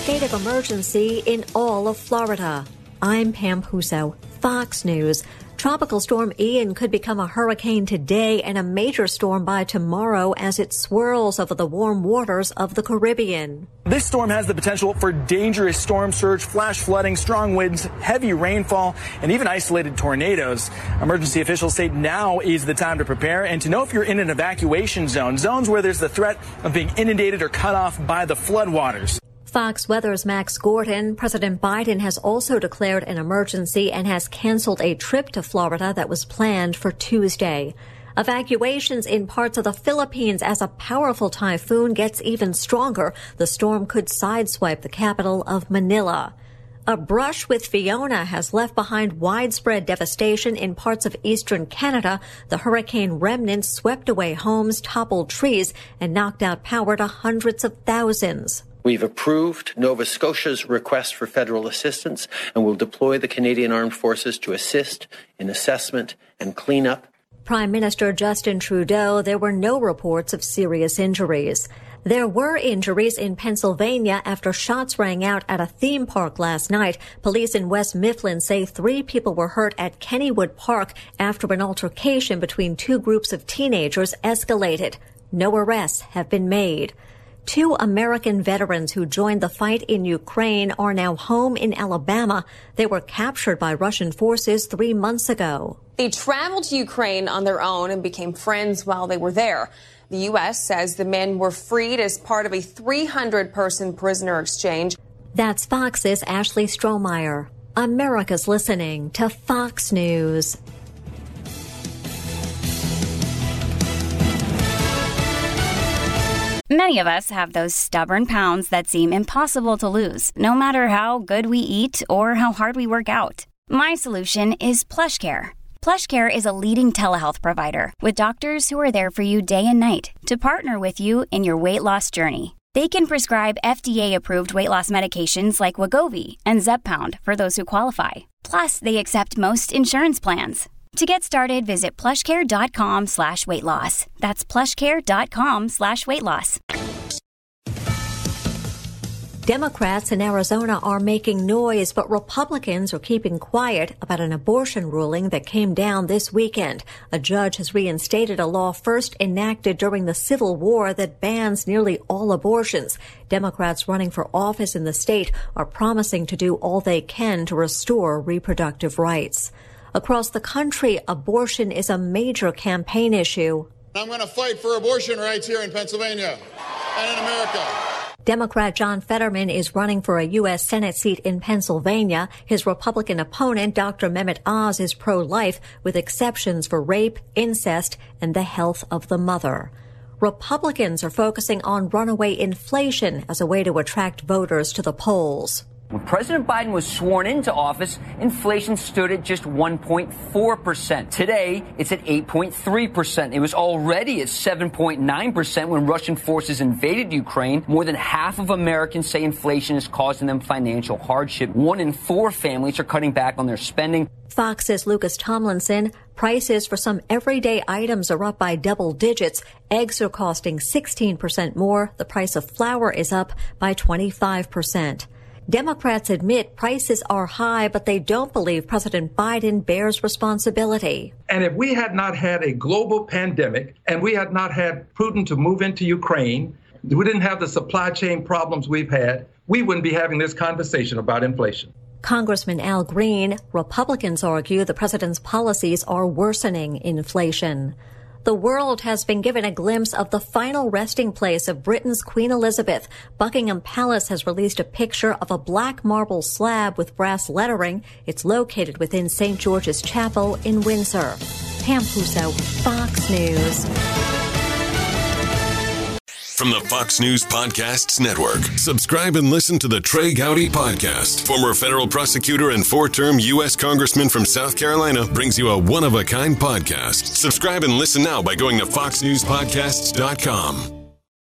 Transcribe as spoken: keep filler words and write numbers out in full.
state of emergency in all of Florida. I'm Pam Huso, Fox News. Tropical Storm Ian could become a hurricane today and a major storm by tomorrow as it swirls over the warm waters of the Caribbean. This storm has the potential for dangerous storm surge, flash flooding, strong winds, heavy rainfall, and even isolated tornadoes. Emergency officials say now is the time to prepare and to know if you're in an evacuation zone, zones where there's the threat of being inundated or cut off by the floodwaters. Fox Weather's Max Gordon. President Biden has also declared an emergency and has canceled a trip to Florida that was planned for Tuesday. Evacuations in parts of the Philippines as a powerful typhoon gets even stronger. The storm could sideswipe the capital of Manila. A brush with Fiona has left behind widespread devastation in parts of eastern Canada. The hurricane remnants swept away homes, toppled trees, and knocked out power to hundreds of thousands. We've approved Nova Scotia's request for federal assistance and will deploy the Canadian Armed Forces to assist in assessment and cleanup. Prime Minister Justin Trudeau, there were no reports of serious injuries. There were injuries in Pennsylvania after shots rang out at a theme park last night. Police in West Mifflin say three people were hurt at Kennywood Park after an altercation between two groups of teenagers escalated. No arrests have been made. Two American veterans who joined the fight in Ukraine are now home in Alabama. They were captured by Russian forces three months ago. They traveled to Ukraine on their own and became friends while they were there. The U S says the men were freed as part of a three hundred person prisoner exchange. That's Fox's Ashley Strohmeyer. America's listening to Fox News. Many of us have those stubborn pounds that seem impossible to lose, no matter how good we eat or how hard we work out. My solution is PlushCare. PlushCare is a leading telehealth provider with doctors who are there for you day and night to partner with you in your weight loss journey. They can prescribe F D A-approved weight loss medications like Wegovy and Zepbound for those who qualify. Plus, they accept most insurance plans. To get started, visit plushcare.com slash weight loss. That's plushcare.com slash weight loss. Democrats in Arizona are making noise, but Republicans are keeping quiet about an abortion ruling that came down this weekend. A judge has reinstated a law first enacted during the Civil War that bans nearly all abortions. Democrats running for office in the state are promising to do all they can to restore reproductive rights. Across the country, abortion is a major campaign issue. I'm going to fight for abortion rights here in Pennsylvania and in America. Democrat John Fetterman is running for a U S Senate seat in Pennsylvania. His Republican opponent, Doctor Mehmet Oz, is pro-life with exceptions for rape, incest, and the health of the mother. Republicans are focusing on runaway inflation as a way to attract voters to the polls. When President Biden was sworn into office, inflation stood at just one point four percent. Today, it's at eight point three percent. It was already at seven point nine percent when Russian forces invaded Ukraine. More than half of Americans say inflation is causing them financial hardship. One in four families are cutting back on their spending. Fox's Lucas Tomlinson. Prices for some everyday items are up by double digits. Eggs are costing sixteen percent more. The price of flour is up by twenty-five percent. Democrats admit prices are high, but they don't believe President Biden bears responsibility. And if we had not had a global pandemic and we had not had Putin to move into Ukraine, we didn't have the supply chain problems we've had, we wouldn't be having this conversation about inflation. Congressman Al Green, Republicans argue the president's policies are worsening inflation. The world has been given a glimpse of the final resting place of Britain's Queen Elizabeth. Buckingham Palace has released a picture of a black marble slab with brass lettering. It's located within Saint George's Chapel in Windsor. Pam Huso, Fox News. From the Fox News Podcasts Network, subscribe and listen to the Trey Gowdy Podcast. Former federal prosecutor and four-term U S Congressman from South Carolina brings you a one-of-a-kind podcast. Subscribe and listen now by going to fox news podcasts dot com.